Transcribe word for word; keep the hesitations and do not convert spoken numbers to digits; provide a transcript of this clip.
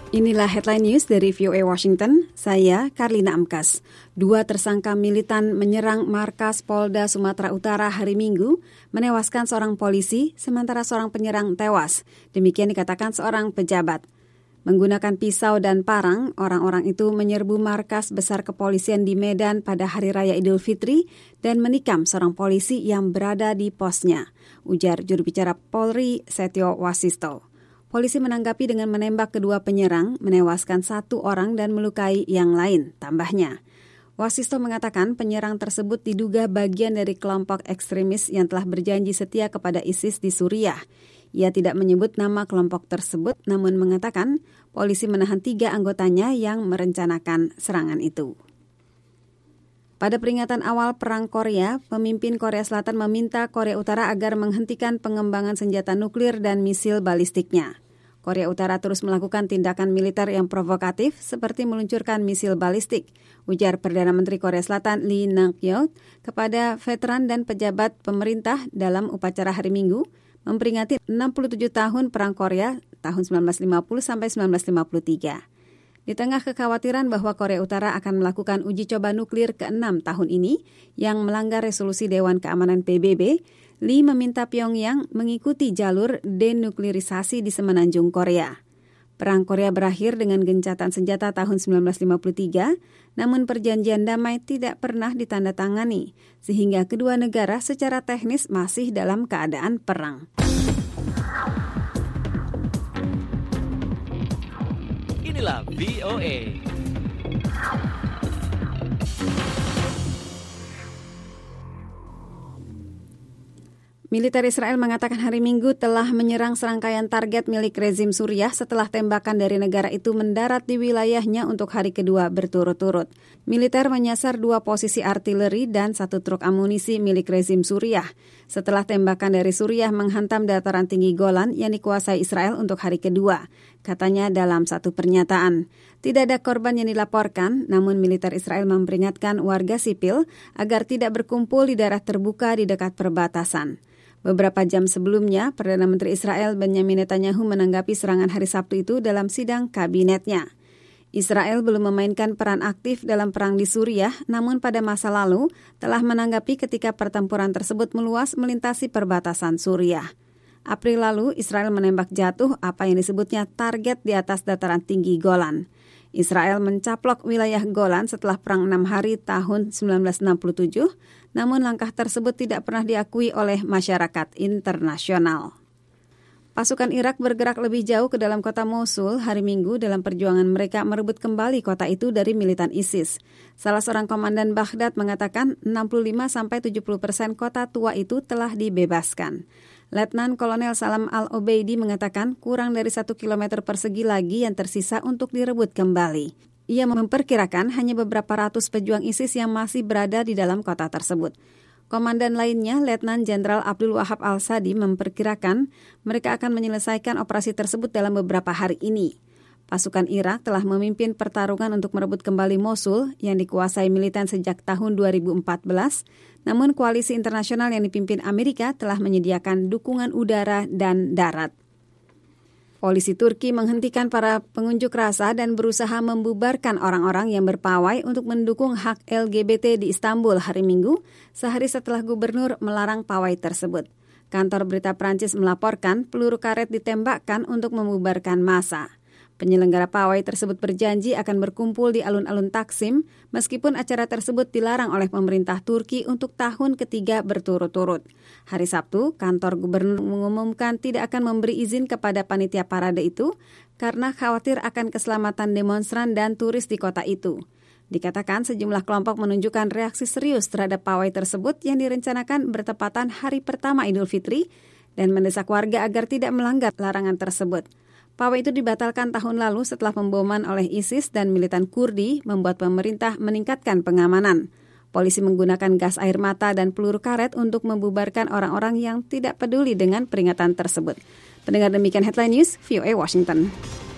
Inilah headline news dari V O A Washington, saya Karlina Amkas. Dua tersangka militan menyerang markas Polda Sumatera Utara hari Minggu, menewaskan seorang polisi, sementara seorang penyerang tewas. Demikian dikatakan seorang pejabat. Menggunakan pisau dan parang, orang-orang itu menyerbu markas besar kepolisian di Medan pada Hari Raya Idul Fitri dan menikam seorang polisi yang berada di posnya, ujar juru bicara Polri Setio Wasisto. Polisi menanggapi dengan menembak kedua penyerang, menewaskan satu orang dan melukai yang lain, tambahnya. Wasisto mengatakan penyerang tersebut diduga bagian dari kelompok ekstremis yang telah berjanji setia kepada ISIS di Suriah. Ia tidak menyebut nama kelompok tersebut, namun mengatakan polisi menahan tiga anggotanya yang merencanakan serangan itu. Pada peringatan awal Perang Korea, pemimpin Korea Selatan meminta Korea Utara agar menghentikan pengembangan senjata nuklir dan misil balistiknya. Korea Utara terus melakukan tindakan militer yang provokatif seperti meluncurkan misil balistik, ujar Perdana Menteri Korea Selatan Lee Nak-yeol kepada veteran dan pejabat pemerintah dalam upacara hari Minggu, memperingati enam puluh tujuh tahun Perang Korea tahun sembilan belas lima puluh sampai sembilan belas lima puluh tiga. Di tengah kekhawatiran bahwa Korea Utara akan melakukan uji coba nuklir keenam tahun ini yang melanggar resolusi Dewan Keamanan P B B, Lee meminta Pyongyang mengikuti jalur denuklirisasi di semenanjung Korea. Perang Korea berakhir dengan gencatan senjata tahun sembilan belas lima puluh tiga, namun perjanjian damai tidak pernah ditandatangani, sehingga kedua negara secara teknis masih dalam keadaan perang. Inilah V O A. Militer Israel mengatakan hari Minggu telah menyerang serangkaian target milik rezim Suriah setelah tembakan dari negara itu mendarat di wilayahnya untuk hari kedua berturut-turut. Militer menyasar dua posisi artileri dan satu truk amunisi milik rezim Suriah setelah tembakan dari Suriah menghantam dataran tinggi Golan yang dikuasai Israel untuk hari kedua, katanya dalam satu pernyataan. Tidak ada korban yang dilaporkan, namun militer Israel memperingatkan warga sipil agar tidak berkumpul di daerah terbuka di dekat perbatasan. Beberapa jam sebelumnya, Perdana Menteri Israel Benjamin Netanyahu menanggapi serangan hari Sabtu itu dalam sidang kabinetnya. Israel belum memainkan peran aktif dalam perang di Suriah, namun pada masa lalu telah menanggapi ketika pertempuran tersebut meluas melintasi perbatasan Suriah. April lalu, Israel menembak jatuh apa yang disebutnya target di atas dataran tinggi Golan. Israel mencaplok wilayah Golan setelah Perang Enam Hari tahun sembilan belas enam puluh tujuh, namun langkah tersebut tidak pernah diakui oleh masyarakat internasional. Pasukan Irak bergerak lebih jauh ke dalam kota Mosul hari Minggu dalam perjuangan mereka merebut kembali kota itu dari militan ISIS. Salah seorang komandan Baghdad mengatakan enam puluh lima sampai tujuh puluh persen kota tua itu telah dibebaskan. Letnan Kolonel Salam Al-Obeidi mengatakan kurang dari satu kilometer persegi lagi yang tersisa untuk direbut kembali. Ia memperkirakan hanya beberapa ratus pejuang ISIS yang masih berada di dalam kota tersebut. Komandan lainnya, Letnan Jenderal Abdul Wahab Al-Sadi memperkirakan mereka akan menyelesaikan operasi tersebut dalam beberapa hari ini. Pasukan Irak telah memimpin pertarungan untuk merebut kembali Mosul yang dikuasai militan sejak tahun dua ribu empat belas, namun koalisi internasional yang dipimpin Amerika telah menyediakan dukungan udara dan darat. Polisi Turki menghentikan para pengunjuk rasa dan berusaha membubarkan orang-orang yang berpawai untuk mendukung hak L G B T di Istanbul hari Minggu, sehari setelah gubernur melarang pawai tersebut. Kantor berita Prancis melaporkan peluru karet ditembakkan untuk membubarkan massa. Penyelenggara pawai tersebut berjanji akan berkumpul di alun-alun Taksim, meskipun acara tersebut dilarang oleh pemerintah Turki untuk tahun ketiga berturut-turut. Hari Sabtu, kantor gubernur mengumumkan tidak akan memberi izin kepada panitia parade itu karena khawatir akan keselamatan demonstran dan turis di kota itu. Dikatakan sejumlah kelompok menunjukkan reaksi serius terhadap pawai tersebut yang direncanakan bertepatan hari pertama Idul Fitri dan mendesak warga agar tidak melanggar larangan tersebut. Pawai itu dibatalkan tahun lalu setelah pemboman oleh ISIS dan militan Kurdi membuat pemerintah meningkatkan pengamanan. Polisi menggunakan gas air mata dan peluru karet untuk membubarkan orang-orang yang tidak peduli dengan peringatan tersebut. Pendengar demikian headline news, V O A Washington.